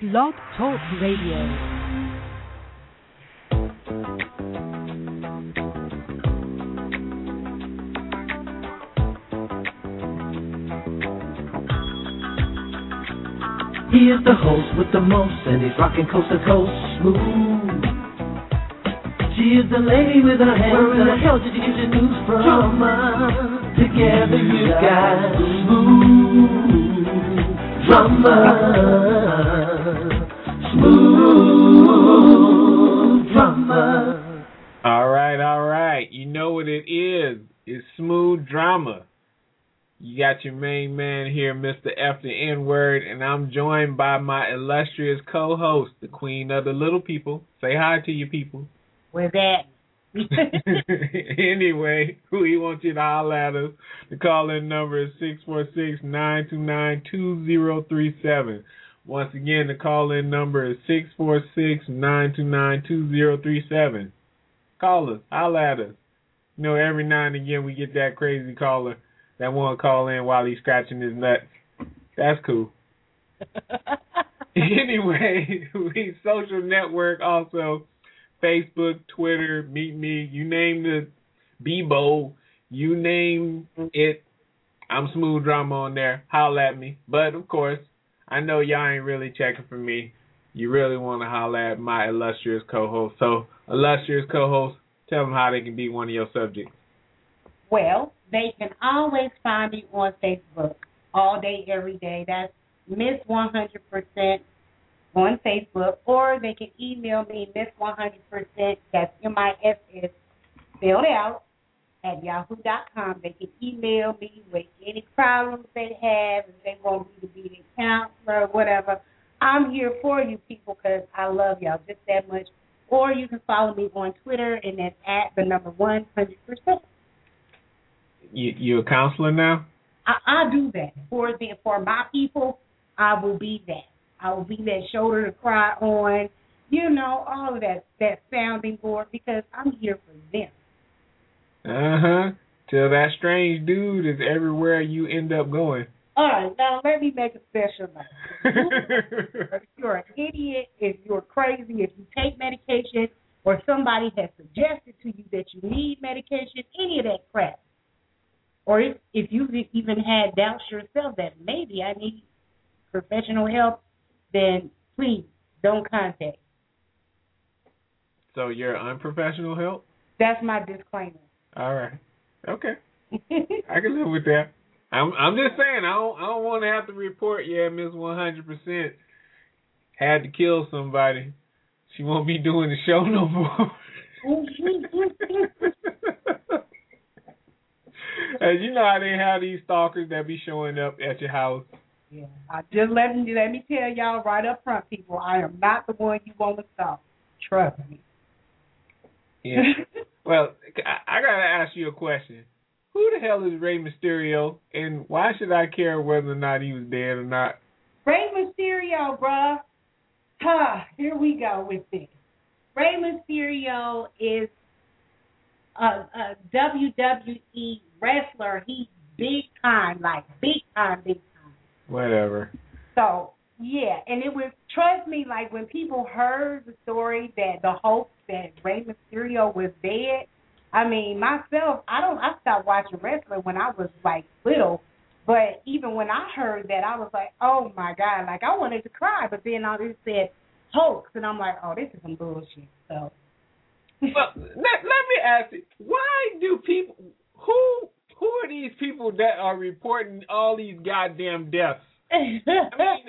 Blog Talk Radio. He is the host with the most, and he's rocking coast to coast smooth. She is the lady with her hands. Where in the hell did you get your news from? Drama. Together you got smooth drama. Smooth drama. All right. You know what it is. It's smooth drama. You got your main man here, Mr. F the N-word, and I'm joined by my illustrious co-host, the queen of the little people. Say hi to your people. Where's that? Anyway, we want you to holler at us. The call-in number is 646-929-2037. Once again, the call-in number is 646-929-2037. Call us. Holler at us. You know, every now and again we get that crazy caller that want to call in while he's scratching his nuts. That's cool. Anyway, we social network also. Facebook, Twitter, Meet Me, you name the Bebo, you name it, I'm Smooth Drama on there. Holla at me. But, of course, I know y'all ain't really checking for me. You really want to holla at my illustrious co-host. So, illustrious co-host, tell them how they can be one of your subjects. Well, they can always find me on Facebook all day, every day. That's Miss 100% on Facebook, or they can email me, Miss100%, that's MISS, spelled out, at yahoo.com. They can email me with any problems they have, if they want me to be their counselor or whatever. I'm here for you people because I love y'all just that much. Or you can follow me on Twitter, and that's at the number 100%. You a counselor now? I do that. For my people, I will be that. I will be that shoulder to cry on, all of that sounding board, because I'm here for them. Till that strange dude is everywhere you end up going. All right, now let me make a special note. If you're an idiot, if you're crazy, if you take medication, or somebody has suggested to you that you need medication, any of that crap, or if you've even had doubts yourself that maybe I need professional help, then please don't contact. So you're unprofessional help? That's my disclaimer. All right. Okay. I can live with that. I'm just saying, I don't want to have to report, Miss 100% had to kill somebody. She won't be doing the show no more. As you know how they have these stalkers that be showing up at your house. Yeah, just let me tell y'all right up front, people, I am not the one you want to stalk. Trust me. Yeah. Well, I got to ask you a question. Who the hell is Rey Mysterio, and why should I care whether or not he was dead or not? Rey Mysterio, bruh. Here we go with this. Rey Mysterio is a WWE wrestler. He's big time. Whatever. So, yeah, and it was, trust me, like when people heard the story that the hope that Rey Mysterio was dead, I mean, myself, I stopped watching wrestling when I was like little, but even when I heard that, I was like, oh my God, like I wanted to cry, but then all this said hoax, and I'm like, oh, this is some bullshit. So, well, let me ask you, why do people, who are these people that are reporting all these goddamn deaths? I mean,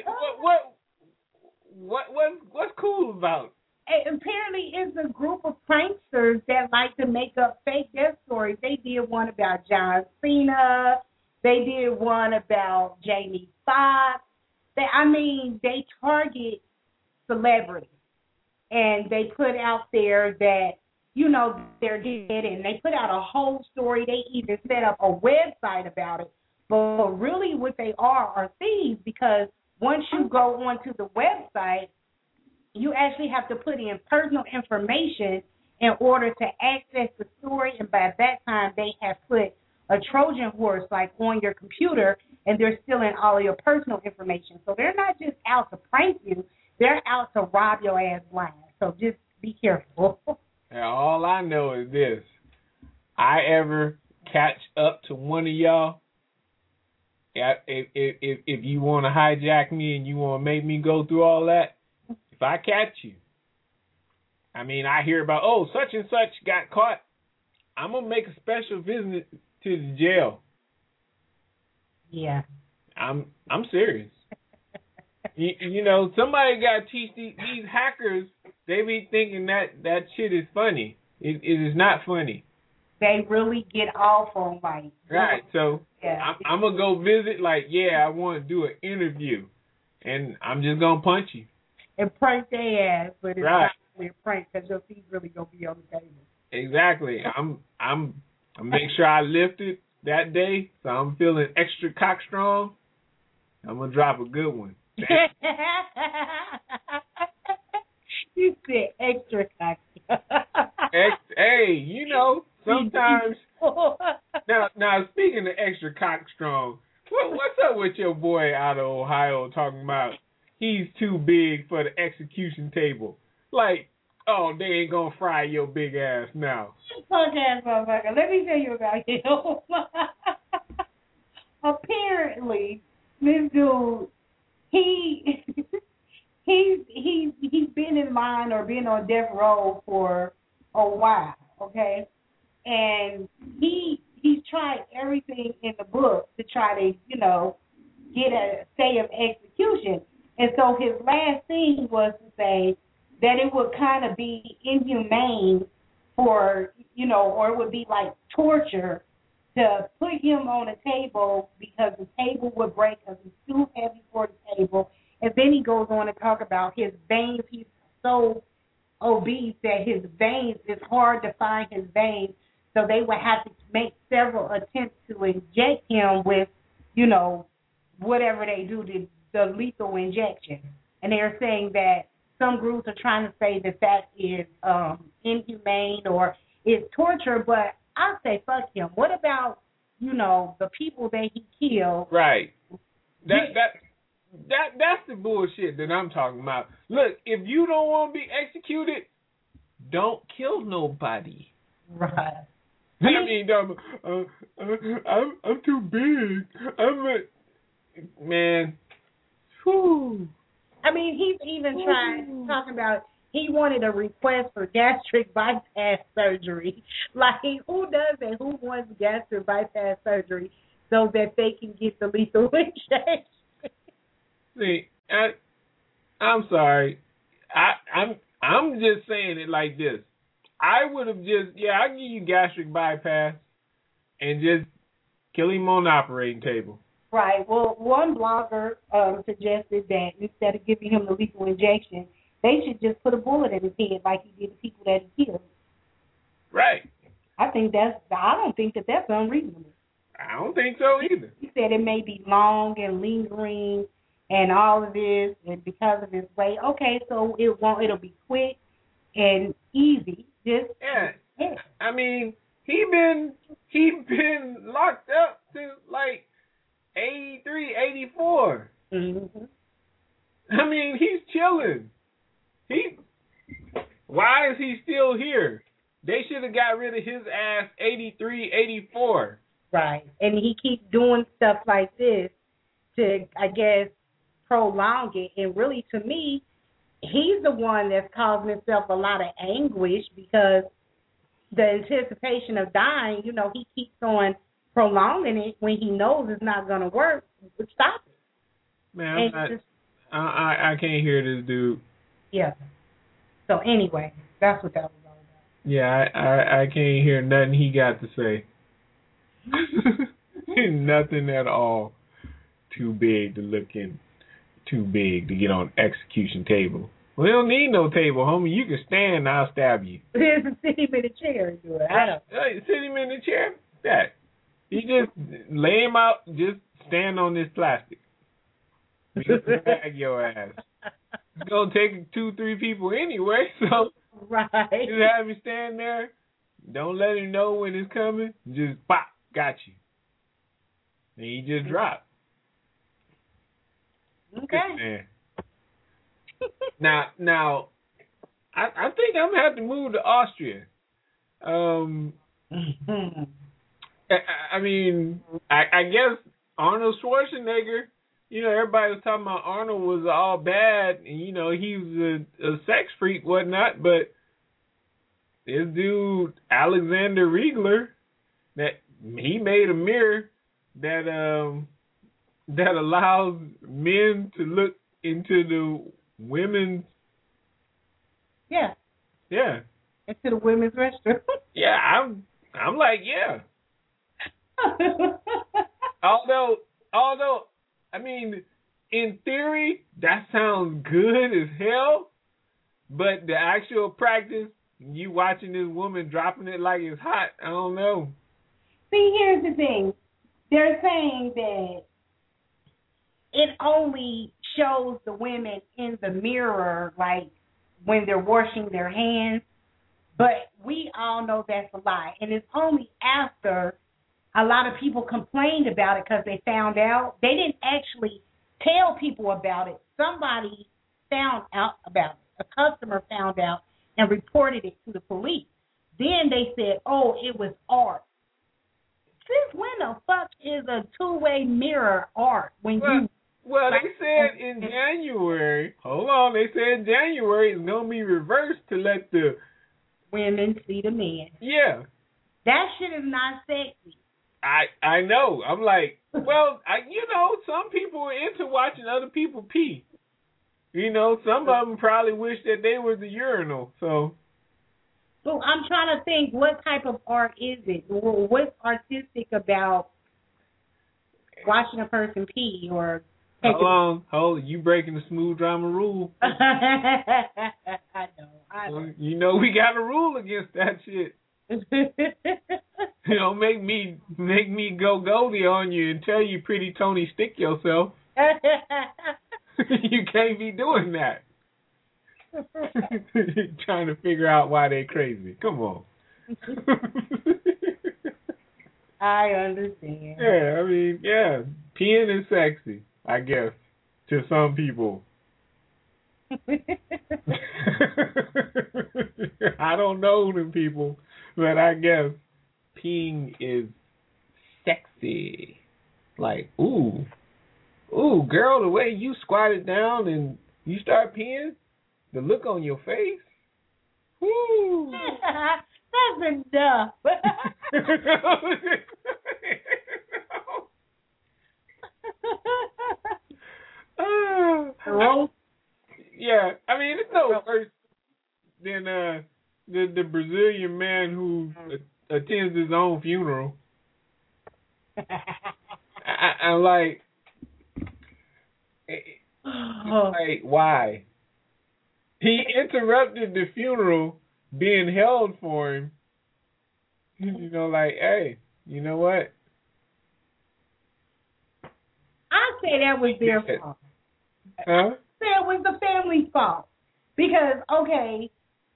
what's cool about it? Apparently, it's a group of pranksters that like to make up fake death stories. They did one about John Cena. They did one about Jamie Foxx. They target celebrities, and they put out there that, they're dead, and they put out a whole story. They even set up a website about it. But really what they are thieves, because once you go onto the website, you actually have to put in personal information in order to access the story. And by that time, they have put a Trojan horse, like, on your computer, and they're stealing all of your personal information. So they're not just out to prank you. They're out to rob your ass blind. So just be careful. And all I know is this. I ever catch up to one of y'all, if you want to hijack me and you want to make me go through all that, if I catch you, I mean, I hear about, oh, such and such got caught, I'm going to make a special visit to the jail. Yeah. I'm serious. You know, somebody got to teach these hackers. They be thinking that shit is funny. It is not funny. They really get off on like. Right. So yeah. I'm gonna go visit. Like, yeah, I want to do an interview, and I'm just gonna punch you and prank their ass, but it's right. not really a prank because your feet really gonna be on the table. Exactly. I'm make sure I lift it that day, so I'm feeling extra cock strong. I'm gonna drop a good one. You said extra cocky. Hey, you know, sometimes. Now speaking of extra cock strong, what's up with your boy out of Ohio talking about he's too big for the execution table? Like, oh, they ain't gonna fry your big ass now. Punk ass motherfucker. Let me tell you about him. Apparently, this dude, he's been in line or been on death row for a while, okay? And he's tried everything in the book to try to, you know, get a stay of execution. And so his last thing was to say that it would kind of be inhumane for, you know, or it would be like torture to put him on a table because the table would break because he's too heavy for the table. And then he goes on to talk about his veins. He's so obese that his veins, it's hard to find his veins. So they would have to make several attempts to inject him with, you know, whatever they do, the lethal injection. And they're saying that some groups are trying to say that is inhumane or is torture, but I say fuck him. What about, you know, the people that he killed? Right. That's the bullshit that I'm talking about. Look, if you don't want to be executed, don't kill nobody. Right. I mean, I'm too big. Man. Whew. I mean, he's even talking about he wanted a request for gastric bypass surgery. Like, who does that? Who wants gastric bypass surgery so that they can get the lethal injection? See, I'm sorry. I'm just saying it like this. I would have I'll give you gastric bypass and just kill him on the operating table. Right. Well, one blogger suggested that instead of giving him the lethal injection, they should just put a bullet in his head like he did the people that he killed. Right. I don't think that's unreasonable. I don't think so either. He said it may be long and lingering and all of this, and because of his weight. Okay, so it'll be quick and easy. Yeah. I mean, he been locked up since like 83, 84. Mm-hmm. I mean, he's chilling. Why is he still here? They should have got rid of his ass 83, 84. Right. And he keeps doing stuff like this to, I guess, prolong it. And really, to me, he's the one that's causing himself a lot of anguish because the anticipation of dying, you know, he keeps on prolonging it when he knows it's not going to work. Stop it. Man, I can't hear this dude. Yeah. So anyway, that's what that was all about. Yeah, I can't hear nothing he got to say. Nothing at all. Too big to look in. Too big to get on execution table. We don't need no table, homie. You can stand and I'll stab you. Sit him in a chair and do it. Sit him in the chair? That. You just lay him out, just stand on this plastic. Just drag your ass. It's going to take 2-3 people anyway, so right. Just have him stand there. Don't let him know when it's coming. Just pop, got you. And he just dropped. Okay. Man. Now, I think I'm gonna have to move to Austria. I mean, I guess Arnold Schwarzenegger. You know, everybody was talking about Arnold was all bad, and you know he was a sex freak, whatnot. But this dude Alexander Riegler, that he made a mirror that allows men to look into the women's. Yeah. Yeah. Into the women's restroom. Yeah, I'm like, yeah. Although, I mean, in theory, that sounds good as hell, but the actual practice, you watching this woman dropping it like it's hot, I don't know. See, here's the thing. They're saying that it only shows the women in the mirror, like, when they're washing their hands, but we all know that's a lie. And it's only after a lot of people complained about it because they found out. They didn't actually tell people about it. Somebody found out about it. A customer found out and reported it to the police. Then they said, oh, it was art. Since when the fuck is a two-way mirror art? Well, they said in January, hold on, they said in January it's going to be reversed to let the women see the men. Yeah. That shit is not sexy. I know. I'm like, well, some people are into watching other people pee. You know, some of them probably wish that they were the urinal. So I'm trying to think, what type of art is it? What's artistic about watching a person pee or Hold on. You breaking the smooth drama rule. I know. You know we got a rule against that shit. You know, make me go Goldie on you and tell you, pretty Tony, stick yourself. You can't be doing that. Trying to figure out why they crazy. Come on. I understand. Yeah, I mean, yeah, peeing is sexy, I guess, to some people. I don't know them people, but I guess peeing is sexy. Like, ooh, girl, the way you squatted down and you start peeing, the look on your face, woo. That's enough. Yeah, I mean, it's no worse than the Brazilian man who attends his own funeral. I'm like, why? He interrupted the funeral being held for him. You know, like, hey, you know what? I say that was their fault. Huh? I say it was the family's fault. Because, okay,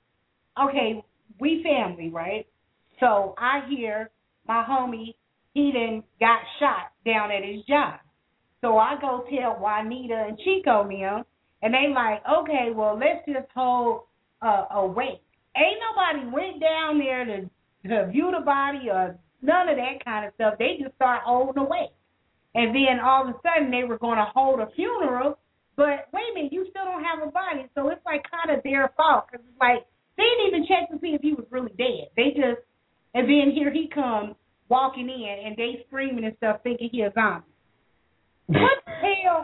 we family, right? So I hear my homie, he done got shot down at his job. So I go tell Juanita and Chico them, and they like, okay, well, let's just hold a wake. Ain't nobody went down there to view the body or none of that kind of stuff. They just start holding a wake. And then all of a sudden they were going to hold a funeral, but wait a minute, you still don't have a body. So it's like kind of their fault because it's like they didn't even check to see if he was really dead. They just, and then here he comes walking in and they screaming and stuff thinking he a zombie. What the hell?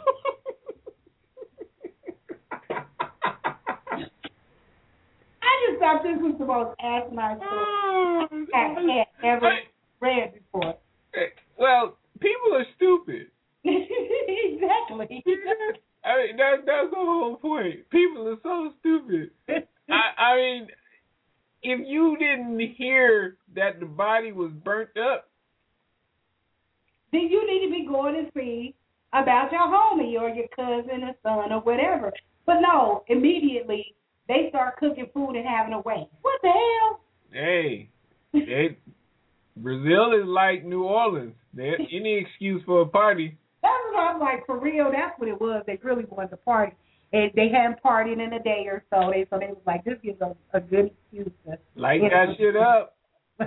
I just thought this was the most asinine story I had ever read before. Well, people are stupid. Exactly. I mean, that's the whole point. People are so stupid. I mean, if you didn't hear that the body was burnt up, then you need to be going to see about your homie or your cousin or son or whatever. But no, immediately they start cooking food and having a wake. What the hell? Hey, Brazil is like New Orleans. Any excuse for a party. That's what I'm like, for real, that's what it was. They really wanted to party. And they hadn't partied in a day or so. They was like, this gives a good excuse to light that shit up.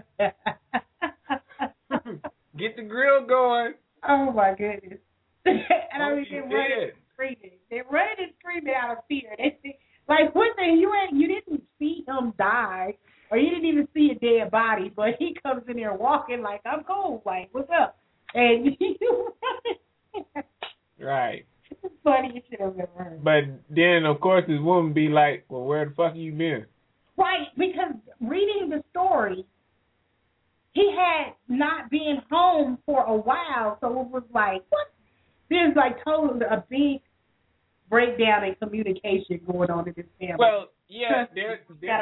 Get the grill going. Oh my goodness! And I mean, they're running and screaming out of fear. They like, what the? You didn't see him die, or you didn't even see a dead body, but he comes in there walking like, I'm cold, like, what's up? And you right. It's the funniest shit I've ever heard. But then, of course, this woman be like, well, where the fuck you been? Right, because reading the story, he had not been home for a while, so it was like, what? There's like totally a big breakdown in communication going on in this family. Well, yeah, there's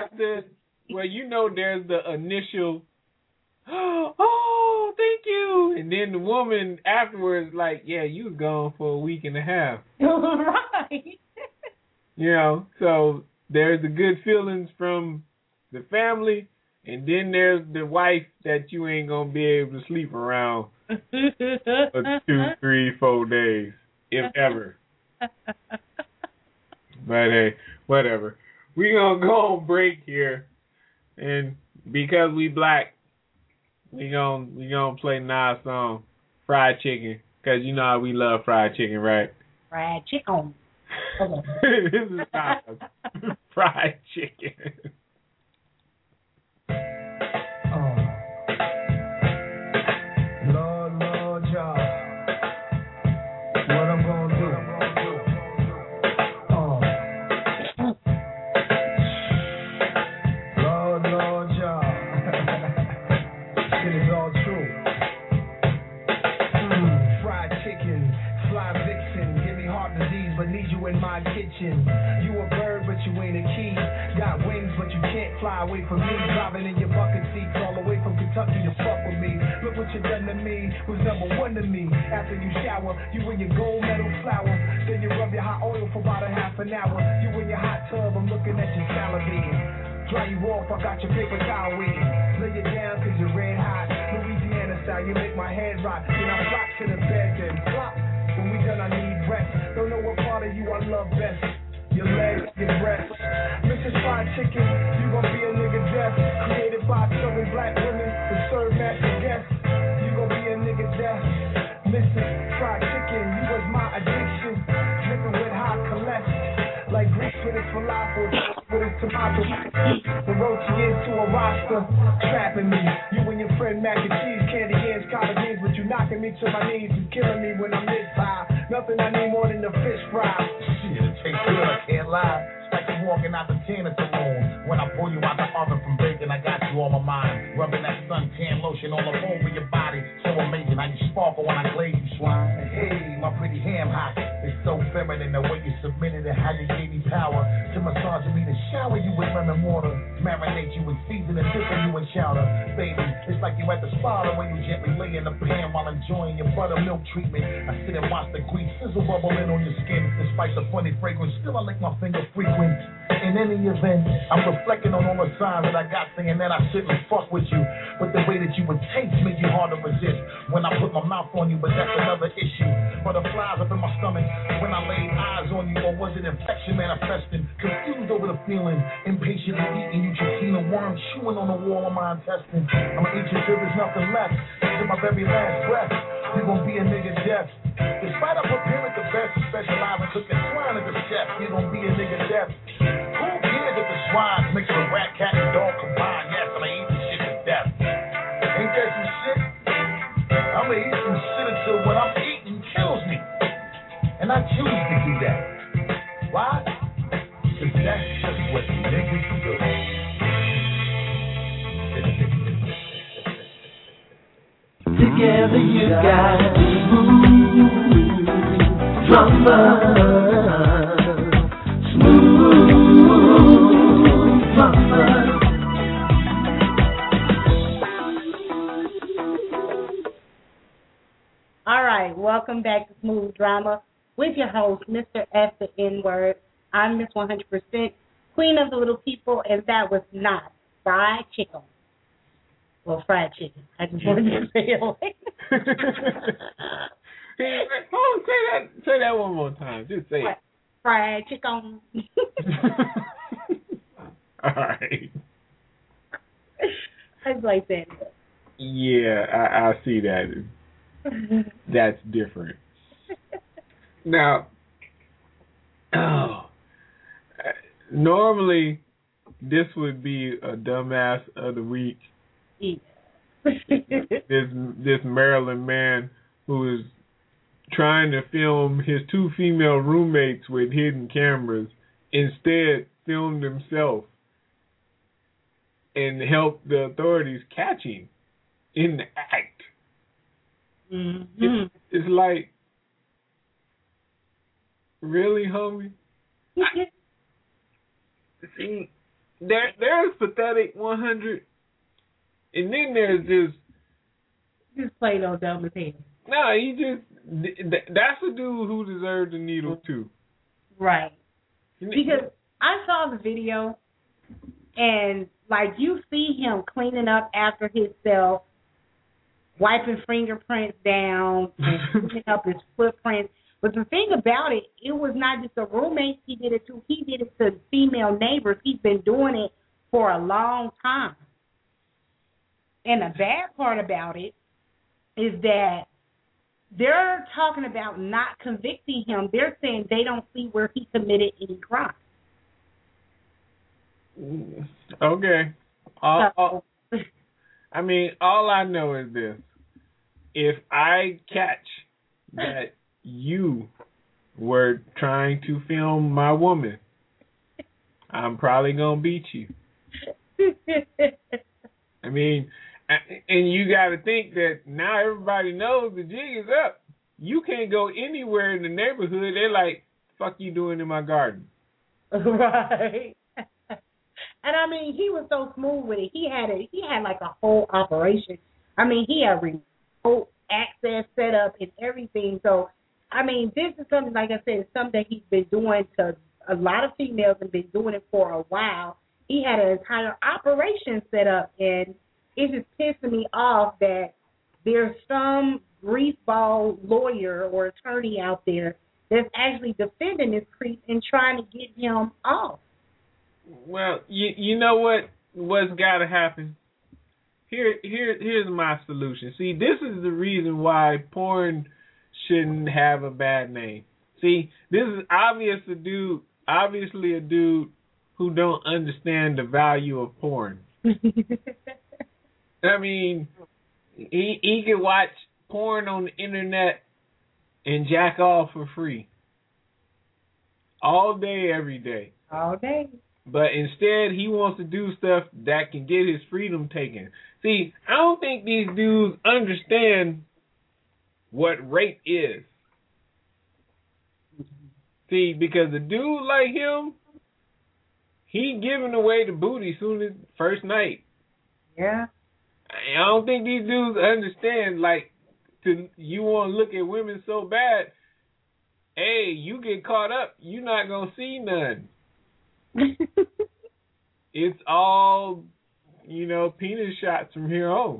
the initial, oh, thank you. And then the woman afterwards, like, yeah, you was gone for a week and a half. Right. You know, so there's the good feelings from the family, and then there's the wife that you ain't going to be able to sleep around for 2, 3, 4 days, if ever. But hey, whatever. We going to go on break here, and because we black, we gonna play Nas song, Fried Chicken, because you know how we love fried chicken, right? Fried chicken. This is Nas, Fried Chicken. Lord, y'all, what I'm gonna do? Lord, y'all, shit is all true. Fried chicken, fly vixen, give me heart disease, but need you in my kitchen. You a bird, but you ain't a key. Got wings, but you can't fly away from me. Driving in your bucket seats all the way from Kentucky to fuck with me. Look what you done to me, was number one to me. After you shower, you in your gold medal flower. Then you rub your hot oil for about a half an hour. You in your hot tub, I'm looking at you salivating. Dry you off, I got your paper towel waiting. Lay it down cause you're red hot. Louisiana style, you make my head rock. Then I rock to the bed, then flop. When we done, I need rest. Don't know what part of you I love best. Your legs, your breasts. Mrs. Fried Chicken, you gon' be a nigga deaf. Created by serving black women to serve master guests. You gon' be a nigga deaf. Mrs. Fried Chicken, you was my addiction. Dripping with high cholesterol. Like grease with his falafel, with his tomato. The roach is to a roster, trapping me. You and your friend mac and cheese, candy yams, collard greens, but you knocking me to my knees and killing me when I'm this high. Nothing I need more than a fish fry. Shit, it tastes good, I can't lie. It's like you walking out the tanner saloon. When I pull you out the oven from bacon, I got you on my mind. Rubbing that suntan lotion all over your body. So amazing how you sparkle when I glaze you, swine. Hey, my pretty ham hock. It's so feminine the way you submitted and how you gave me power. To massage me, to shower you with lemon water. Marinate you in season and dipping you in chowder. Baby, it's like you at the spa the way you gently lay in the pan while enjoying your buttermilk treatment. I sit and watch the grease sizzle bubble in on your skin. Despite the funny fragrance, still I lick my finger frequent. In any event, I'm reflecting on all the signs that I got saying that I shouldn't fuck with you. But the way that you would taste make you hard to resist when I put my mouth on you, but that's another issue. Butterflies up in my stomach when I laid eyes on you, or was it infection manifesting? Confused over the feeling, impatiently eating you, just seen a worm chewing on the wall of my intestines. I'ma eat you till there's nothing left, to my very last breath. You gon' be a nigga deaf. Despite I'm preparing the best, specialize in cooking swine as a chef, you gon' be a nigga deaf. Who cares if the swine's mixed with rat, cat, and dog combined? Yes, I'ma eat this shit to death. Ain't that some shit? I'ma eat some shit until what I'm eating kills me. And I choose to do that. Why? Because that's just what niggas do. Together you got smooth drama, smooth drama. All right, welcome back to Smooth Drama with your host, Mr. F the N-Word. I'm Miss 100%, Queen of the Little People, and that was not fried chicken. Well, fried chicken. I just wanted to say it like say that one more time. Just say it. fried chicken. All right. It's like that. Yeah, I see that. That's different. Now, normally this would be a dumbass of the week. Yeah. This Maryland man who is trying to film his two female roommates with hidden cameras instead filmed himself and helped the authorities catch him in the act. Mm-hmm. It's like, really, homie? See, there's pathetic 100, and then there's just plain old dumb as hell. No, that's a dude who deserved the needle too. Right. Because I saw the video, and like you see him cleaning up after himself, wiping fingerprints down, and cleaning up his footprints. But the thing about it, it was not just the roommates he did it to. He did it to female neighbors. He's been doing it for a long time. And the bad part about it is that they're talking about not convicting him. They're saying they don't see where he committed any crime. Okay. I mean, all I know is this. If I catch that you were trying to film my woman, I'm probably going to beat you. I mean, and you got to think that now everybody knows the jig is up. You can't go anywhere in the neighborhood. They're like, fuck you doing in my garden? Right. And I mean, he was so smooth with it. He had like a whole operation. I mean, he had remote access set up and everything. So, I mean, this is something, like I said, something that he's been doing to a lot of females and been doing it for a while. He had an entire operation set up, and it's just pissing me off that there's some greaseball lawyer or attorney out there that's actually defending this creep and trying to get him off. Well, you know what's got to happen? Here's my solution. See, this is the reason why porn shouldn't have a bad name. See, this is obviously a dude who don't understand the value of porn. I mean, he can watch porn on the internet and jack off for free all day, every day. All day. But instead, he wants to do stuff that can get his freedom taken. See, I don't think these dudes understand what rape is. See, because a dude like him, he giving away the booty soon as first night. Yeah. I don't think these dudes understand, like, you want to look at women so bad, hey, you get caught up, you're not going to see none. It's all, penis shots from here on.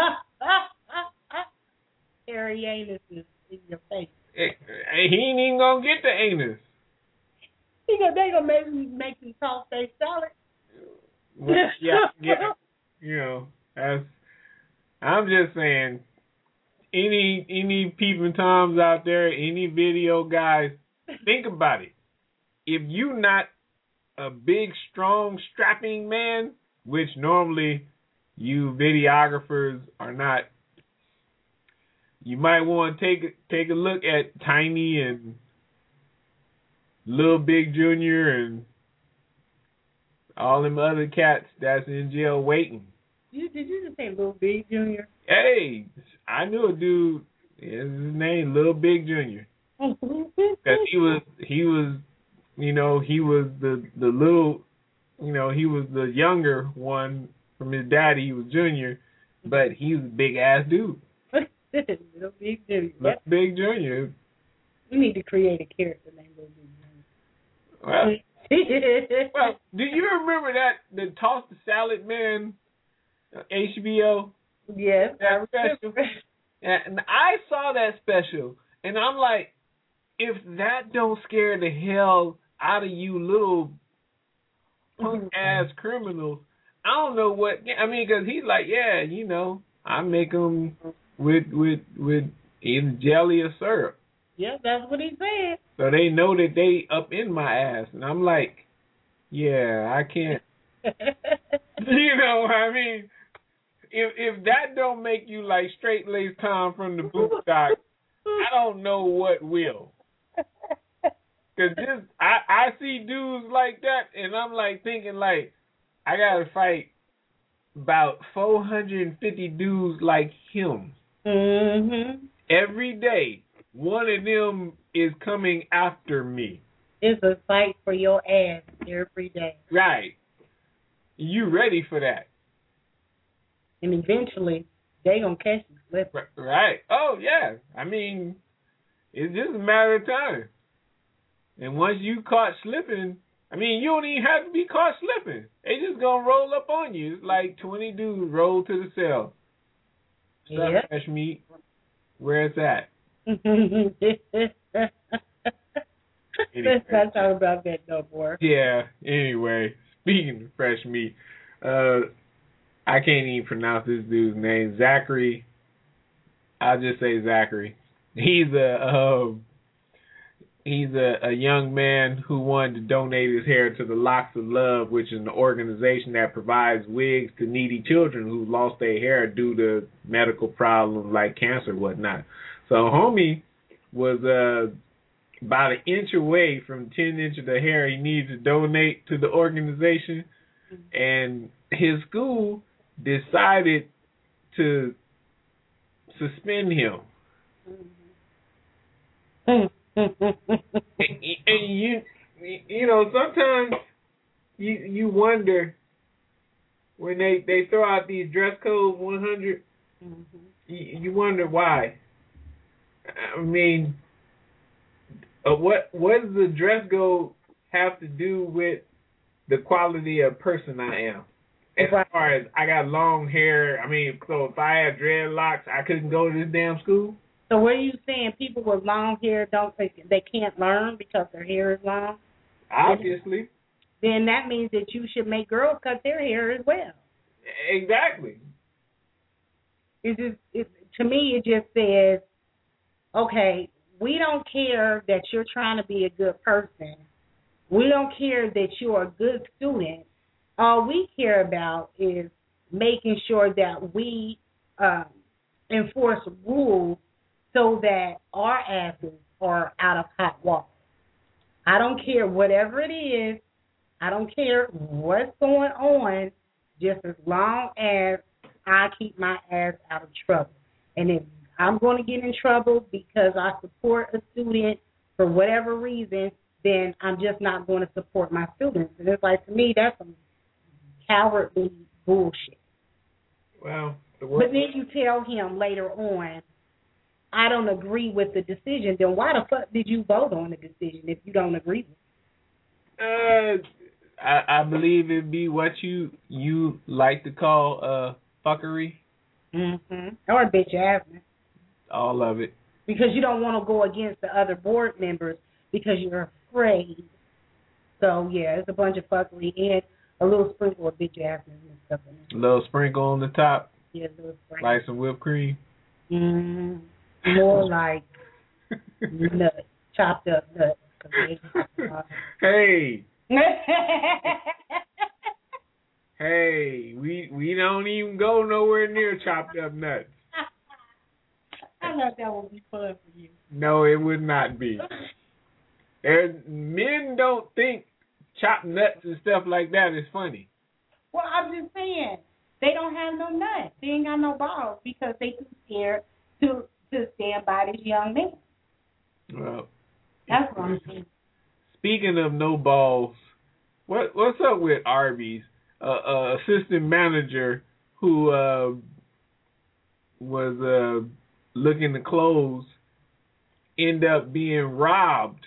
Hairy anus is in your face. He ain't even going to get the anus. They gonna make him toss their salad. Well, yeah. I'm just saying, any peeping toms out there, any video guys, think about it. If you not a big, strong, strapping man, which normally you videographers are not, you might want to take a look at Tiny and Lil Big Jr. and all them other cats that's in jail waiting. Did you just say Lil Big Jr.? Hey, I knew a dude. His name Lil Big Jr. Because he was the little, he was the younger one from his daddy. He was junior, but he was a big ass dude. Lil Big Jr. Lil Big Jr. We need to create a character named Lil Big Jr. Well, do you remember the Toss the Salad Man, HBO? Yes. That special. And I saw that special, and I'm like, if that don't scare the hell out of you little punk ass criminals, I don't know what. I mean, because he's like, yeah, you know, I make them with either jelly or syrup. Yeah, that's what he said. So they know that they up in my ass, and I'm like, yeah, I can't. You know, I mean, if that don't make you like straight laced Tom from the Bootstock, I don't know what will. Cause this, I see dudes like that, and I'm like thinking like, I gotta fight about 450 dudes like him. Mm-hmm. Every day, one of them is coming after me. It's a fight for your ass every day. Right. You ready for that? And eventually, they gonna catch you slipping. Right. Oh, yeah. I mean, it's just a matter of time. And once you caught slipping, I mean, you don't even have to be caught slipping. They just gonna roll up on you. It's like 20 dudes roll to the cell. Yeah. Fresh meat. Where it's at. Let's not talk about that no more. Yeah. Anyway, speaking of fresh meat, I can't even pronounce this dude's name. Zachary. I'll just say Zachary. He's a young man who wanted to donate his hair to the Locks of Love, which is an organization that provides wigs to needy children who lost their hair due to medical problems like cancer and whatnot. So homie was about an inch away from 10 inches of hair he needed to donate to the organization, and his school decided to suspend him. And you know, sometimes you wonder when they throw out these dress code 100. You wonder why. I mean, what does the dress code have to do with the quality of person I am? As far as I got long hair, I mean, so if I had dreadlocks, I couldn't go to this damn school. So what are you saying? People with long hair they can't learn because their hair is long? Obviously. Then that means that you should make girls cut their hair as well. Exactly. To me, it just says, okay, we don't care that you're trying to be a good person. We don't care that you're a good student. All we care about is making sure that we enforce rules so that our asses are out of hot water. I don't care whatever it is. I don't care what's going on, just as long as I keep my ass out of trouble. And if I'm going to get in trouble because I support a student for whatever reason, then I'm just not going to support my students. And it's like, to me, that's some cowardly bullshit. Well, but then you tell him later on, I don't agree with the decision. Then why the fuck did you vote on the decision if you don't agree with it? I believe it'd be what you like to call fuckery. Mm-hmm. Or bitch assness. All of it. Because you don't want to go against the other board members because you're afraid. So yeah, it's a bunch of fuckery and a little sprinkle of bitch assness and stuff in there. A little sprinkle on the top. Yeah, a little sprinkle. Like some whipped cream. Mm-hmm. More like nuts, chopped up nuts. Hey. Hey, we don't even go nowhere near chopped up nuts. I thought that would be fun for you. No, it would not be. Men don't think chopped nuts and stuff like that is funny. Well, I'm just saying, they don't have no nuts. They ain't got no balls because they too scared to stand by this young man. Well, that's what I'm saying. Speaking of no balls, what's up with Arby's? Assistant manager who was looking to close ended up being robbed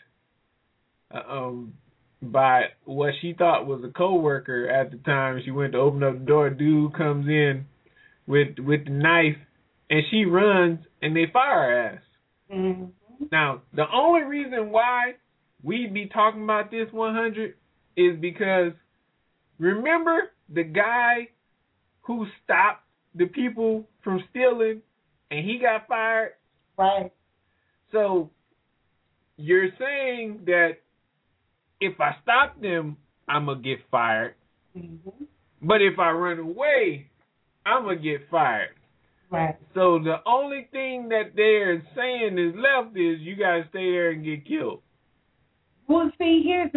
by what she thought was a coworker at the time. She went to open up the door. Dude comes in with the knife, and she runs, and they fire her ass. Mm-hmm. Now, the only reason why we'd be talking about this 100 is because remember the guy who stopped the people from stealing and he got fired? Right. So you're saying that if I stop them, I'm going to get fired. Mm-hmm. But if I run away, I'm going to get fired. Right. So the only thing that they're saying is left is you got to stay there and get killed. Well, see, here's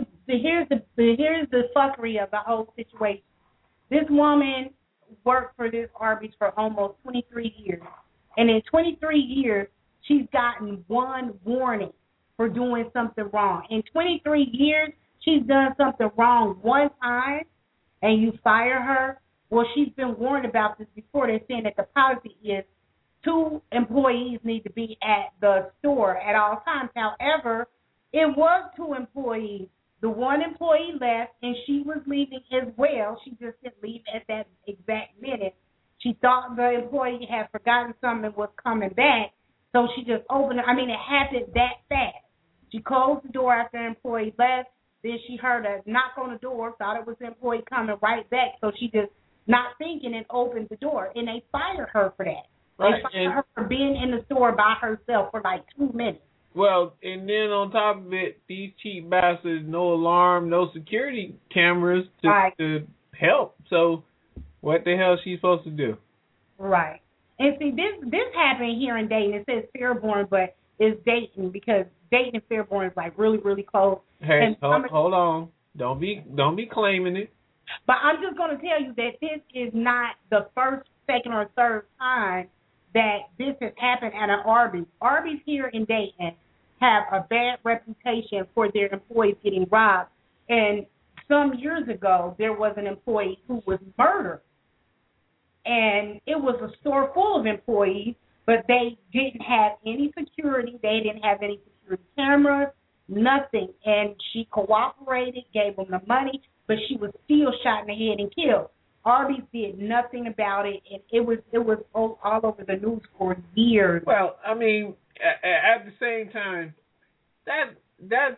the fuckery of the whole situation. This woman worked for this Arby's for almost 23 years. And in 23 years, she's gotten one warning for doing something wrong. In 23 years, she's done something wrong one time, and you fire her. Well, she's been warned about this before. They're saying that the policy is 2 employees need to be at the store at all times. However, it was 2 employees. The one employee left, and she was leaving as well. She just didn't leave at that exact minute. She thought the employee had forgotten something and was coming back, so she just opened it. I mean, it happened that fast. She closed the door after the employee left. Then she heard a knock on the door, thought it was the employee coming right back, so she just not thinking and opened the door. And they fired her for that. Right. They fired her for being in the store by herself for like 2 minutes. Well, and then on top of it, these cheap bastards, no alarm, no security cameras to help. So what the hell is she supposed to do? Right. And see, this happened here in Dayton. It says Fairborn, but it's Dayton because Dayton and Fairborn is like really, really close. Hey, hold on. Don't be claiming it. But I'm just going to tell you that this is not the first, second, or third time that this has happened at an Arby's. Arby's here in Dayton have a bad reputation for their employees getting robbed. And some years ago, there was an employee who was murdered. And it was a store full of employees, but they didn't have any security. They didn't have any security cameras, nothing. And she cooperated, gave them the money, but she was still shot in the head and killed. Arby's did nothing about it, and it was all over the news for years. Well, I mean, at the same time, that's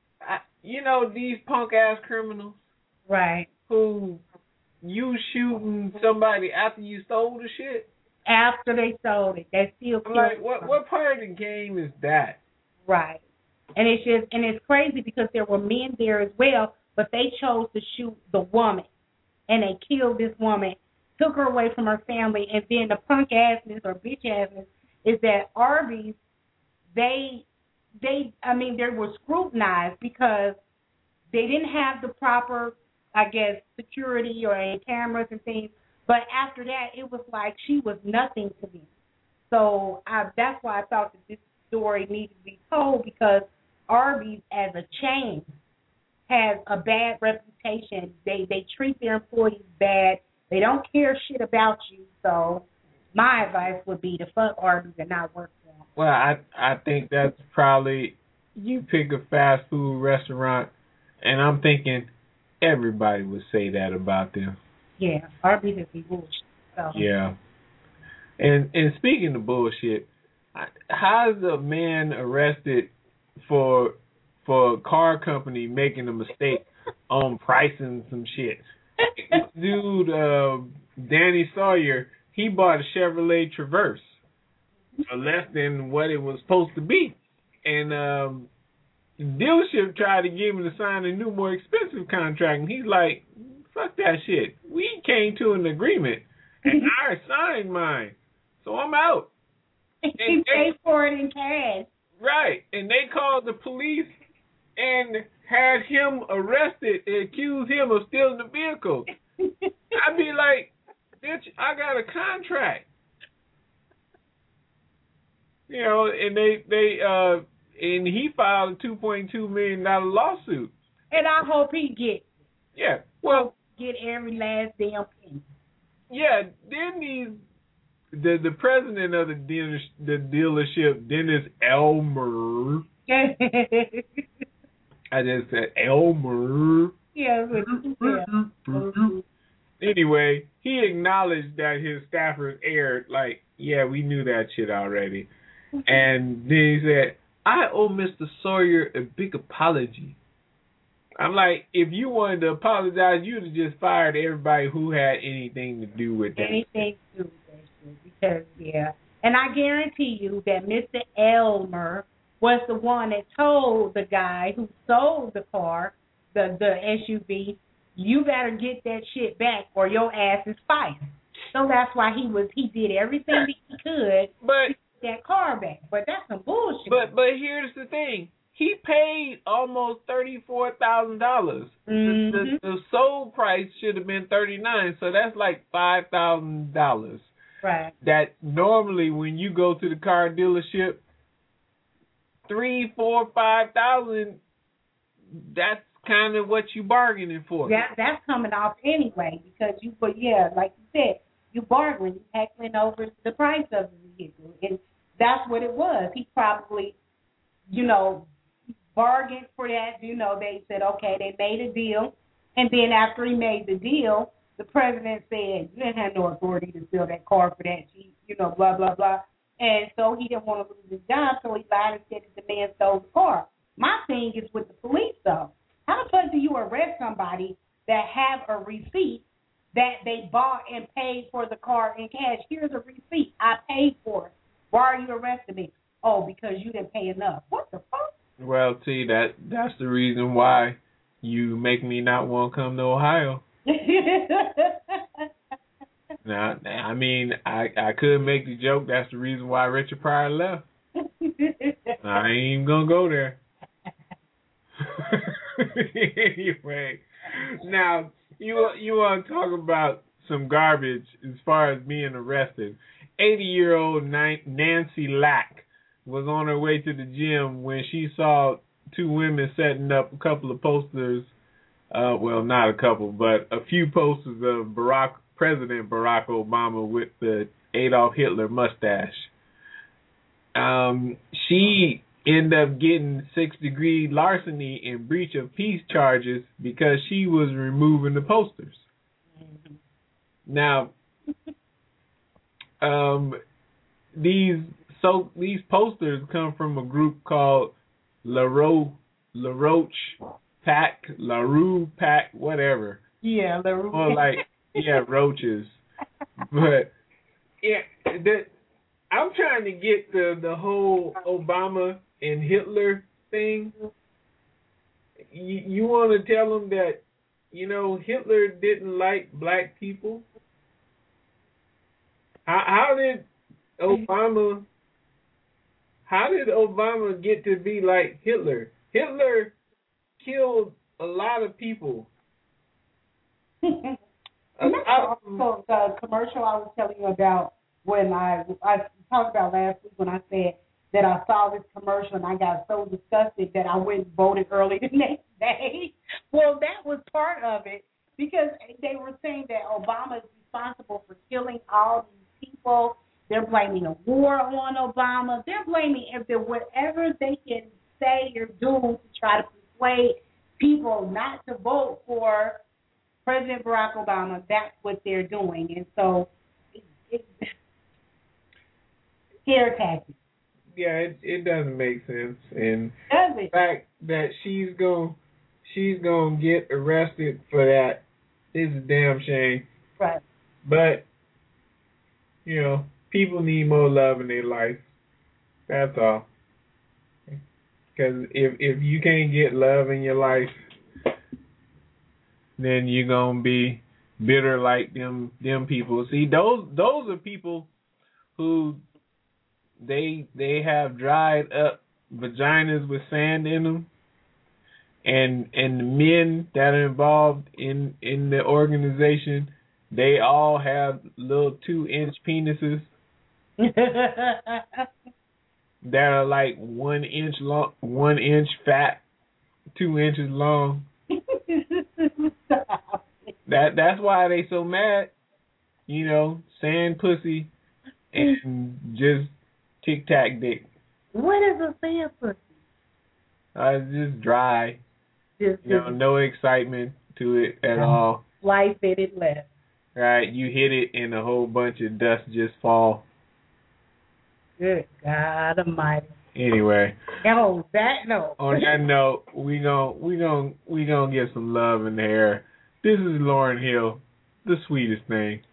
these punk ass criminals, right? Who you shooting somebody after you stole the shit? After they sold it, they still killed. Like what part of the game is that? Right, and it's crazy because there were men there as well, but they chose to shoot the woman. And they killed this woman, took her away from her family, and then the punk assness or bitch assness is that Arby's, they were scrutinized because they didn't have the proper, I guess, security or any cameras and things. But after that, it was like she was nothing to me. So that's why I thought that this story needed to be told, because Arby's as a chain has a bad reputation. They treat their employees bad. They don't care shit about you. So my advice would be to fuck Arby's and not work for them. Well, I think that's probably, you pick a fast food restaurant, and I'm thinking everybody would say that about them. Yeah, Arby's is the bullshit. So. Yeah. And speaking of bullshit, how's a man arrested for a car company making a mistake on pricing some shit? This dude, Danny Sawyer, he bought a Chevrolet Traverse for less than what it was supposed to be. And the dealership tried to get him to sign a new, more expensive contract. And he's like, fuck that shit. We came to an agreement, and I signed mine. So I'm out. He paid for it in cash. Right. And they called the police and had him arrested and accused him of stealing the vehicle. I'd be like, bitch, I got a contract. And and he filed a $2.2 million lawsuit. And I hope he gets. Yeah. Well, get every last damn penny. Yeah. Then the president of the dealership, Dennis Elmer. I just said Elmer. Yeah. Anyway, he acknowledged that his staffers erred. Like, yeah, we knew that shit already. And then he said, I owe Mr. Sawyer a big apology. I'm like, if you wanted to apologize, you'd have just fired everybody who had anything to do with that. Anything to do with that shit. Because, yeah. And I guarantee you that Mr. Elmer was the one that told the guy who sold the car, the SUV, you better get that shit back or your ass is fired. So that's why he did everything that he could to get that car back. But that's some bullshit. But here's the thing. He paid almost $34,000. The sold price should have been $39,000, so that's like $5,000. Right. That normally when you go to the car dealership, $3,000, $4,000, $5,000. That's kind of what you bargaining for. Yeah, that's coming off anyway because like you said, you bargaining, you heckling over the price of the vehicle, and that's what it was. He probably, bargained for that. They said, okay, they made a deal. And then after he made the deal, the president said, you didn't have no authority to sell that car for that cheap, blah, blah, blah. And so he didn't want to lose his job, so he lied and said that the man stole the car. My thing is with the police, though. How the fuck do you arrest somebody that have a receipt that they bought and paid for the car in cash? Here's a receipt. I paid for it. Why are you arresting me? Oh, because you didn't pay enough. What the fuck? Well, see, that's the reason why you make me not want to come to Ohio. Now, I mean, I could make the joke. That's the reason why Richard Pryor left. I ain't even gonna go there. Anyway, now you want to talk about some garbage as far as being arrested. 80-year-old Nancy Lack was on her way to the gym when she saw two women setting up a couple of posters. Well, not a couple, but a few posters of President Barack Obama with the Adolf Hitler mustache. She ended up getting 6th-degree larceny and breach of peace charges because she was removing the posters. Now, these posters come from a group called La Rue Pack, whatever. Yeah, La Rue. Or like, roaches. But yeah, I'm trying to get the whole Obama and Hitler thing. You want to tell them that, Hitler didn't like black people? How did Obama get to be like Hitler? Hitler killed a lot of people. Also, the commercial I was telling you about when I talked about last week when I said that I saw this commercial and I got so disgusted that I went and voted early the next day. Well, that was part of it because they were saying that Obama is responsible for killing all these people. They're blaming a war on Obama. They're blaming whatever they can say or do to try to persuade people not to vote for President Barack Obama. That's what they're doing. And so it's scare tactics. Yeah, it doesn't make sense. And Does it? the fact that she's gonna get arrested for that is a damn shame. Right. But people need more love in their life. That's all. Because if you can't get love in your life, then you're gonna be bitter like them people. See, those are people who they have dried up vaginas with sand in them, and the men that are involved in the organization, they all have little 2-inch penises that are like 1 inch long, 1 inch fat, 2 inches long. That's why they so mad, sand pussy and just tic tac dick. What is a sand pussy? It's just dry. No excitement to it at all. Life in it left. Right, you hit it and a whole bunch of dust just fall. Good God Almighty. Anyway. Oh, that note. On that note, we gonna get some love in the air. This is Lauryn Hill, The Sweetest Thing.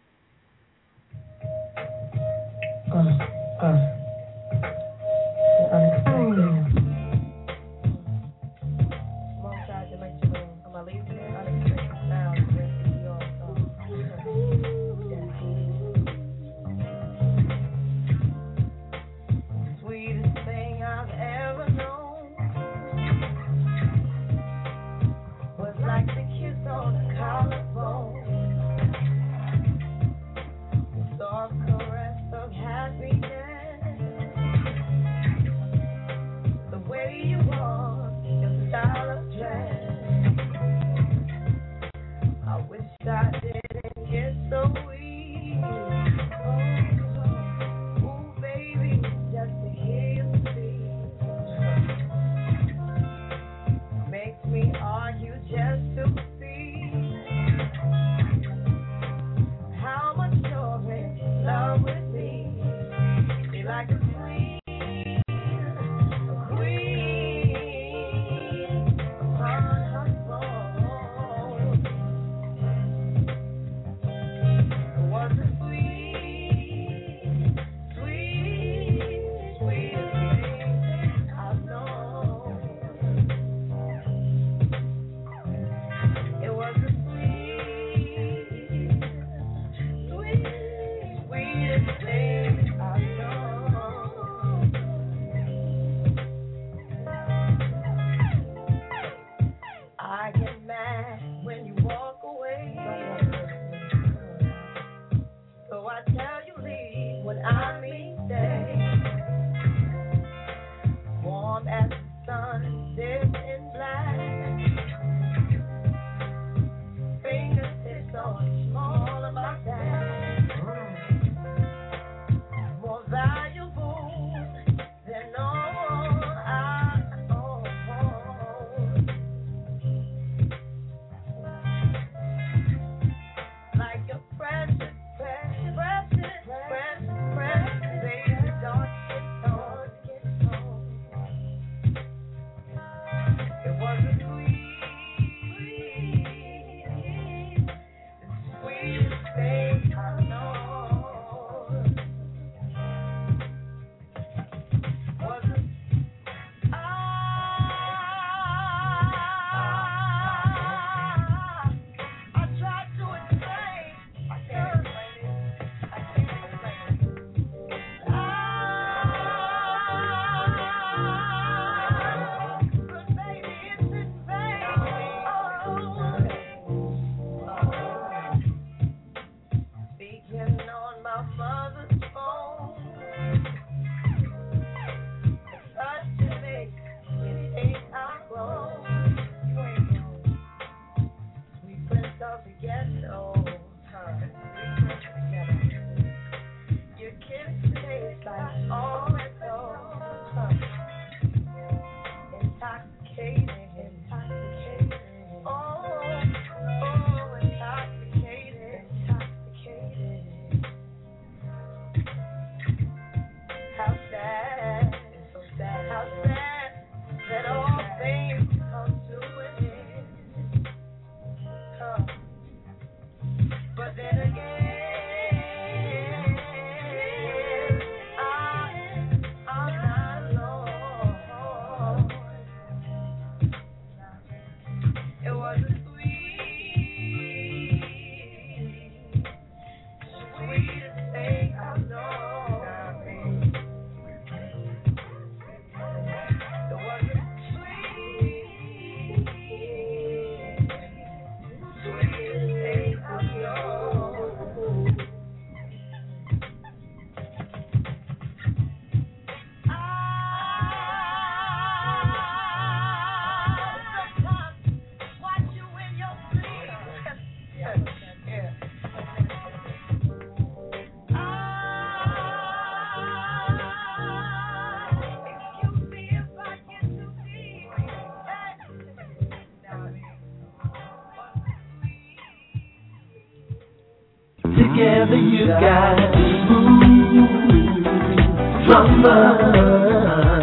Together you got smooth drummer.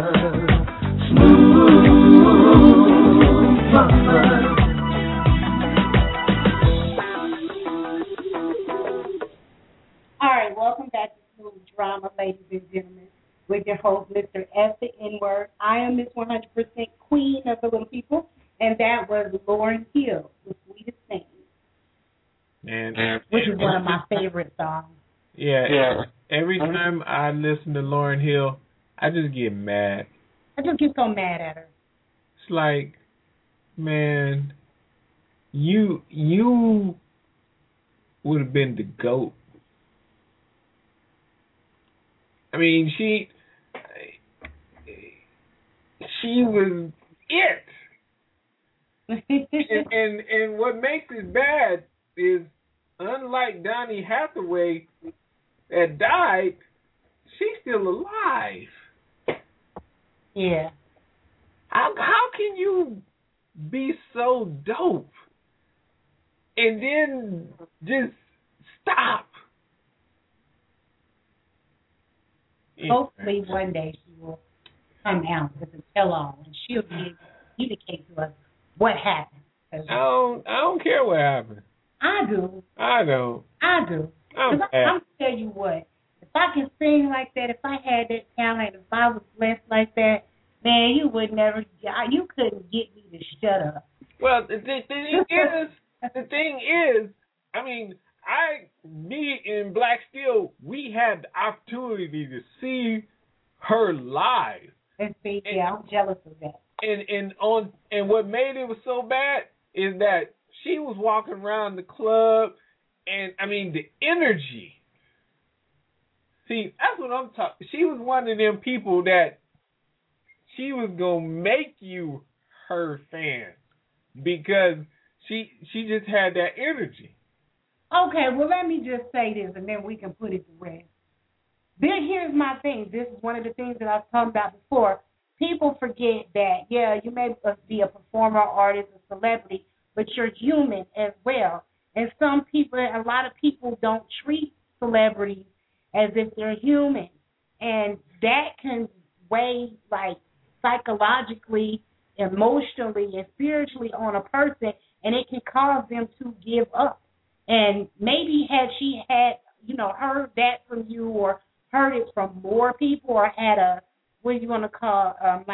Drama, ladies and gentlemen, with your host, Mr. F. the N-Word. I am Miss 100% Queen of the Little People, and that was Lauryn Hill, The Sweetest Thing, which is one of my favorite songs. Yeah. Every time I listen to Lauryn Hill, I just get mad. I just get so mad at her. It's like, man, you would have been the GOAT. I mean, she was it. and what makes it bad is, unlike Donny Hathaway that died, she's still alive. Yeah. How can you be so dope and then just stop? Hopefully one day she will come out with a tell-all and she'll communicate to us what happened. I don't care what happened. I do. I don't. I do. I'm going to tell you what, if I can sing like that, if I had that talent, if I was blessed like that, man, you couldn't get me to shut up. Well, the thing is, I mean, me and Black Steel, we had the opportunity to see her live. And see, I'm jealous of that. And what made it was so bad is that she was walking around the club, and I mean the energy. See, that's what I'm talking. She was one of them people that she was gonna make you her fan because she just had that energy. Okay, well let me just say this, and then we can put it to rest. Here's my thing. This is one of the things that I've talked about before. People forget that, you may be a performer, artist, a celebrity, but you're human as well. And a lot of people don't treat celebrities as if they're human. And that can weigh, like, psychologically, emotionally, and spiritually on a person, and it can cause them to give up. And maybe had she heard that from you or heard it from more people or had what do you want to call,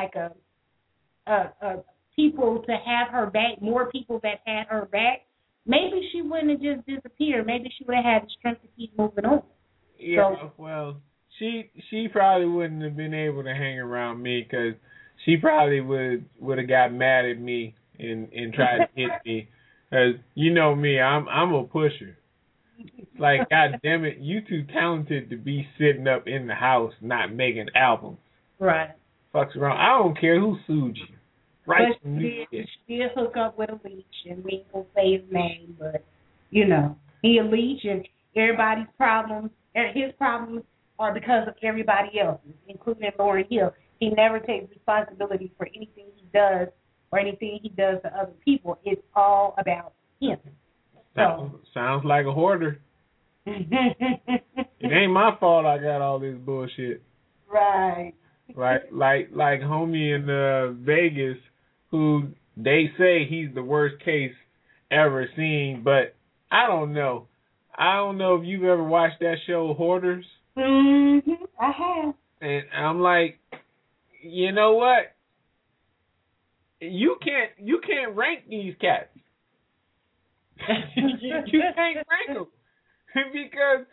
people to have her back, more people that had her back, maybe she wouldn't have just disappeared. Maybe she would have had the strength to keep moving on. Yeah, so, well, she probably wouldn't have been able to hang around me because she probably would have got mad at me and tried to hit me. Because you know me, I'm a pusher. Like, God damn it, you too talented to be sitting up in the house not making albums. Right. Fucks around. I don't care who sued you. Right. But she did hook up with a leech, and we ain't gonna say his name, but he a leech, and everybody's problems, his problems are because of everybody else's, including Lauryn Hill. He never takes responsibility for anything he does or anything he does to other people. It's all about him. Sounds like a hoarder. It ain't my fault I got all this bullshit. Right. Like homie in Vegas, who they say he's the worst case ever seen, but I don't know. I don't know if you've ever watched that show, Hoarders. Mm-hmm. I have. And I'm like, you know what? You can't rank these cats. you can't rank them because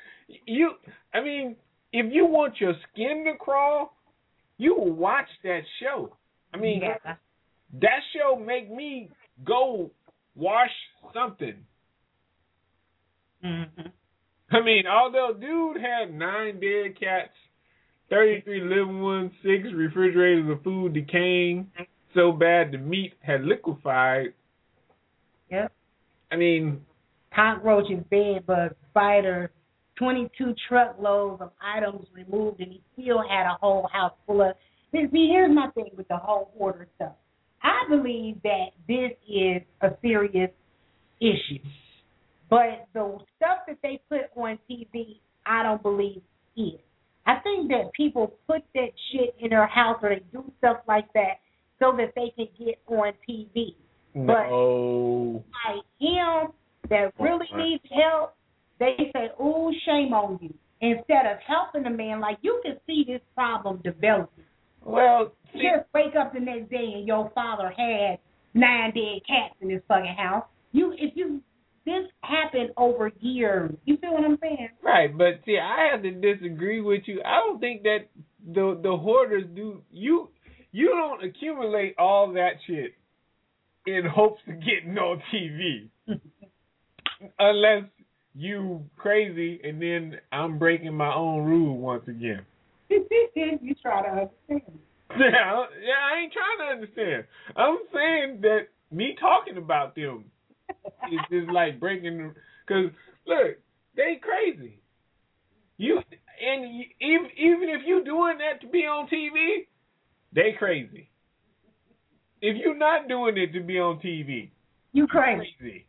if you want your skin to crawl, you will watch that show. I mean, that show make me go wash something. Mm-hmm. I mean, although dude had 9 dead cats, 33 living ones, 6 refrigerators of food decaying so bad the meat had liquefied. Yep. I mean, cockroaches, bed bugs, spiders, 22 truckloads of items removed, and he still had a whole house full of. See, here's my thing with the whole hoarder stuff. I believe that this is a serious issue, but the stuff that they put on TV, I don't believe is. I think that people put that shit in their house or they do stuff like that so that they can get on TV. No. But like him that really needs help, they say, "Oh, shame on you," instead of helping the man. Like, you can see this problem developing. Well, Just wake up the next day and your father had 9 dead cats in his fucking house. This happened over years. You feel what I'm saying? right, but see, I have to disagree with you. I don't think that the hoarders do. You don't accumulate all that shit in hopes of getting on TV, unless you crazy, and then I'm breaking my own rule once again. You try to understand. Yeah, I ain't trying to understand. I'm saying that me talking about them is just like breaking, because look, they crazy. Even if you doing that to be on TV, they crazy. If you're not doing it to be on TV, you crazy.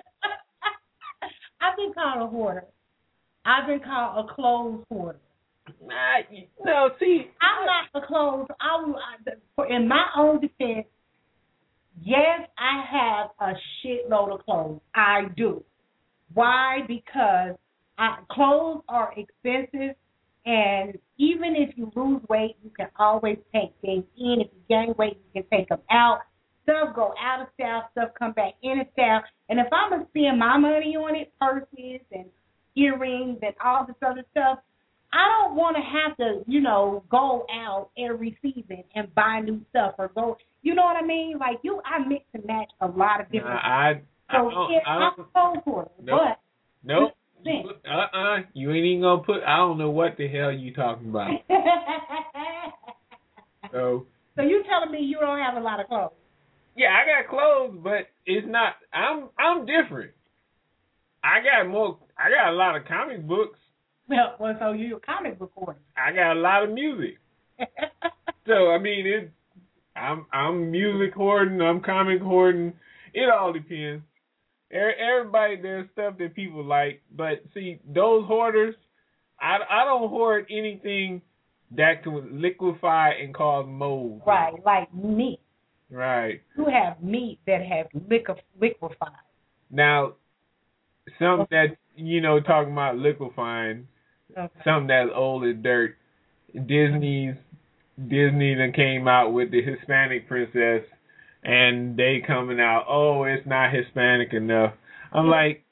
I've been called a hoarder. I've been called a clothes hoarder. No, see, I'm not a clothes. In my own defense, yes, I have a shitload of clothes. I do. Why? Because clothes are expensive, and even if you lose weight, you can always take things in. If you gain weight, you can take them out. Stuff go out of style, stuff come back in style. And if I'm going to spend my money on it, purses and earrings and all this other stuff, I don't want to have to, go out every season and buy new stuff or go, you know what I mean? Like, I mix and match a lot of different things. I'm so for it. Nope. You ain't even going to put, I don't know what the hell you talking about. So you telling me you don't have a lot of clothes? Yeah, I got clothes, but it's not, I'm different. I got a lot of comic books. Well, so you're a comic book hoarder. I got a lot of music. So, I mean, I'm music hoarding, I'm comic hoarding. It all depends. Everybody, there's stuff that people like. But, see, those hoarders, I don't hoard anything that can liquefy and cause mold. Right, like meat. Right. You have meat that has liquefied. Now, something that, talking about liquefying, something that's old as dirt. Disney done came out with the Hispanic princess, and they coming out, oh, it's not Hispanic enough. I'm like,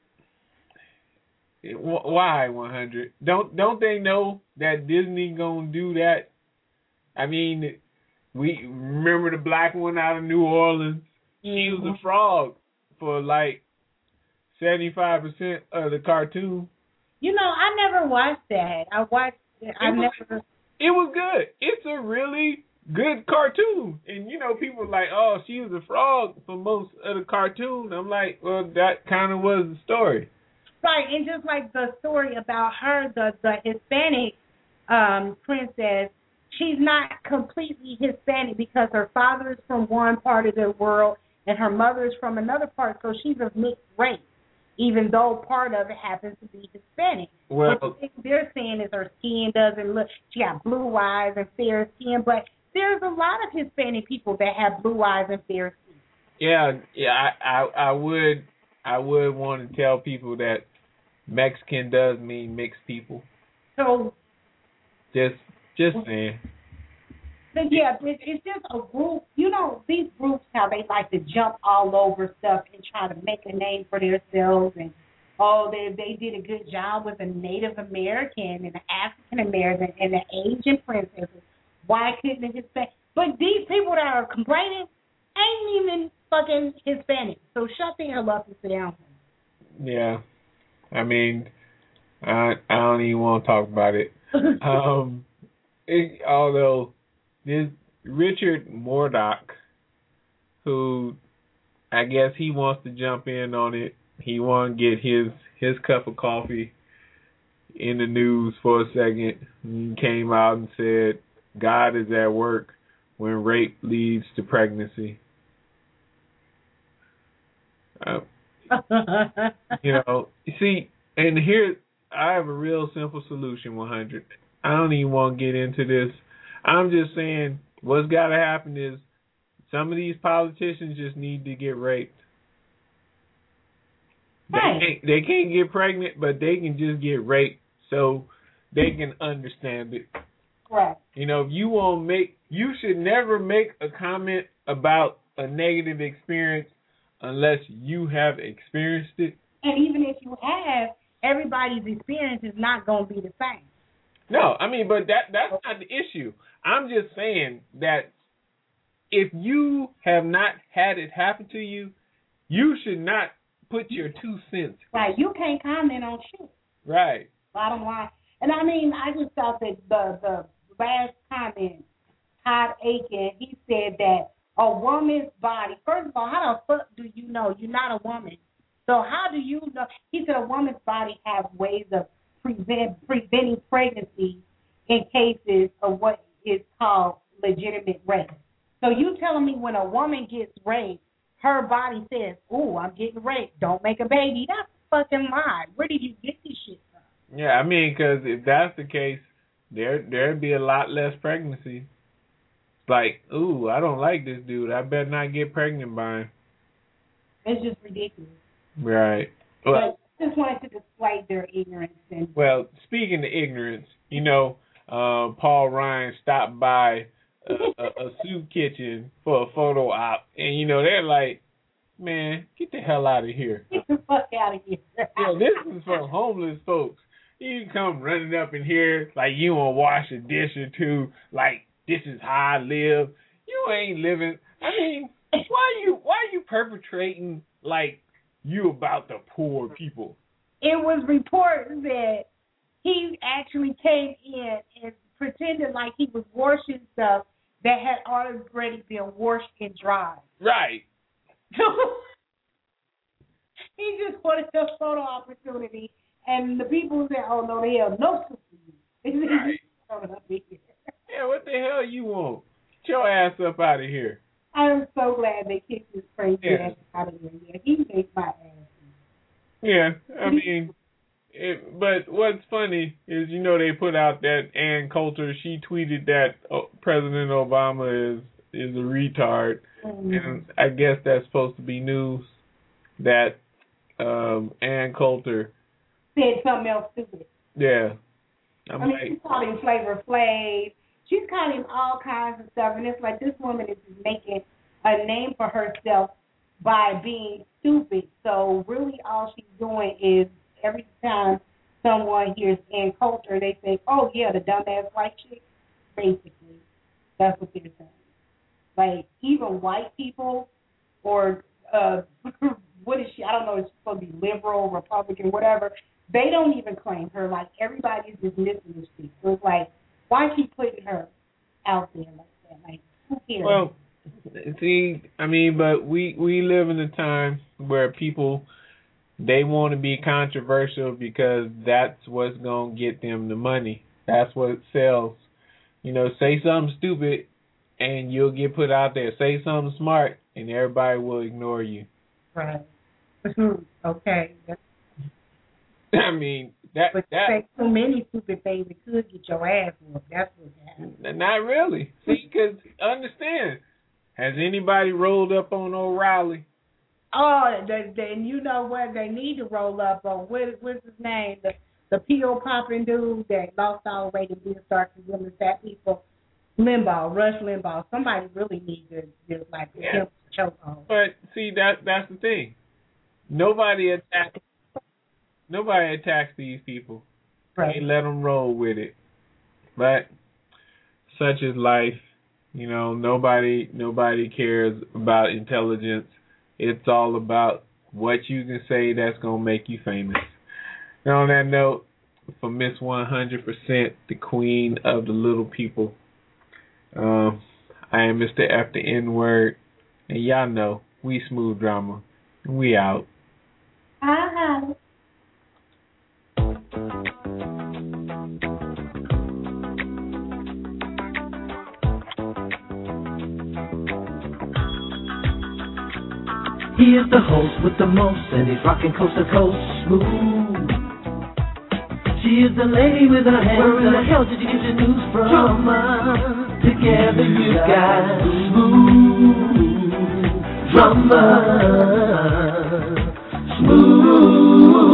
why 100? Don't they know that Disney gonna do that? I mean, we remember the black one out of New Orleans. She was a frog for like 75% of the cartoon. I never watched that. It was good. It's a really good cartoon. And, people are like, oh, she was a frog for most of the cartoon. I'm like, well, that kind of was the story. Right, and just like the story about her, the Hispanic princess, she's not completely Hispanic because her father is from one part of the world and her mother is from another part, so she's of mixed race, even though part of it happens to be Hispanic. Well, what the thing they're saying is her skin doesn't look, she got blue eyes and fair skin, but there's a lot of Hispanic people that have blue eyes and fair skin. Yeah, I would want to tell people that Mexican does mean mixed people. So just saying. But yeah, it's just a group. These groups, how they like to jump all over stuff and try to make a name for themselves. And, they did a good job with a Native American and an African American and an Asian princess. Why couldn't the Hispanic? But these people that are complaining ain't even fucking Hispanic. So shut the hell up and sit down. Yeah. I mean, I don't even want to talk about it. Although this Richard Murdoch, who I guess he wants to jump in on it. He want to get his cup of coffee in the news for a second. He came out and said, God is at work when rape leads to pregnancy. You see, and here I have a real simple solution, 100. I don't even want to get into this. I'm just saying what's got to happen is some of these politicians just need to get raped. Right. They can't get pregnant, but they can just get raped. So they can understand it. Right. You know, if you won't you should never make a comment about a negative experience unless you have experienced it. And even if you have, everybody's experience is not going to be the same. No, I mean, but that's not the issue. I'm just saying that if you have not had it happen to you, you should not put your 2 cents. Right. You can't comment on shit. Right. Bottom line. And I mean, I just thought that the last comment, Todd Aiken, he said that a woman's body, first of all, how the fuck do you know? You're not a woman. So how do you know? He said a woman's body has ways of preventing pregnancy in cases of what is called legitimate rape. So you telling me when a woman gets raped, her body says, "Ooh, I'm getting raped. Don't make a baby." That's a fucking lie. Where did you get this shit from? Yeah, I mean, because if that's the case, there'd be a lot less pregnancy. Like, ooh, I don't like this dude. I better not get pregnant by him. It's just ridiculous. Right. Well, but I just wanted to display their ignorance. Well, speaking of ignorance, you know, Paul Ryan stopped by a soup kitchen for a photo op, and you know they're like, "Man, get the hell out of here! Get the fuck out of here!" Yeah, this is for homeless folks. You come running up in here like you want to wash a dish or two, like this is how I live. You ain't living. I mean, why you perpetrating like you about the poor people? It was reported that he actually came in and pretended like he was washing stuff that had already been washed and dried. Right. He just wanted a photo opportunity, and the people said, "Oh no, they have no super." Right. Yeah, what the hell you want? Get your ass up out of here. I'm so glad they kicked this crazy ass out of here. Yeah, he makes my ass. Yeah, I mean, but what's funny is, you know, they put out that Ann Coulter, she tweeted that President Obama is a retard, and I guess that's supposed to be news that Ann Coulter said something else stupid. Yeah. I mean, she's called him Flavor Flav. She's called him all kinds of stuff, and it's like this woman is just making a name for herself by being stupid. So really all she's doing is every time someone hears Ann Coulter, they think, "Oh, yeah, the dumbass white chick." Basically, that's what they're saying. Like, even white people or what is she? I don't know if she's supposed to be liberal, Republican, whatever. They don't even claim her. Like, everybody's dismissing this shit. So it's like, why keep putting her out there like that? Like, who cares? Well, see, I mean, but we live in a time where people, they want to be controversial because that's what's going to get them the money. That's what sells. You know, say something stupid and you'll get put out there. Say something smart and everybody will ignore you. Right. Okay. I mean, that say so many stupid things, it could get your ass whooped. That's what happened. Not really. See, because understand, has anybody rolled up on O'Reilly? Oh, and you know what? They need to roll up on. What's his name? The pill popping dude that lost all weight and didn't start to women fat people. Limbaugh, Rush Limbaugh. Somebody really needs to just like put him choke on. But see, that's the thing. Nobody attacks these people. Right. They let them roll with it. But such is life. You know, nobody cares about intelligence. It's all about what you can say that's going to make you famous. And on that note, for Miss 100%, the queen of the little people, I am Mr. F the N-word. And y'all know, we Smooth Drama. We out. Uh-huh. He is the host with the most, and he's rocking coast to coast smooth. She is the lady with her hands. Where in the hell did you get your news from? Drama. Together you got smooth drama. Smooth.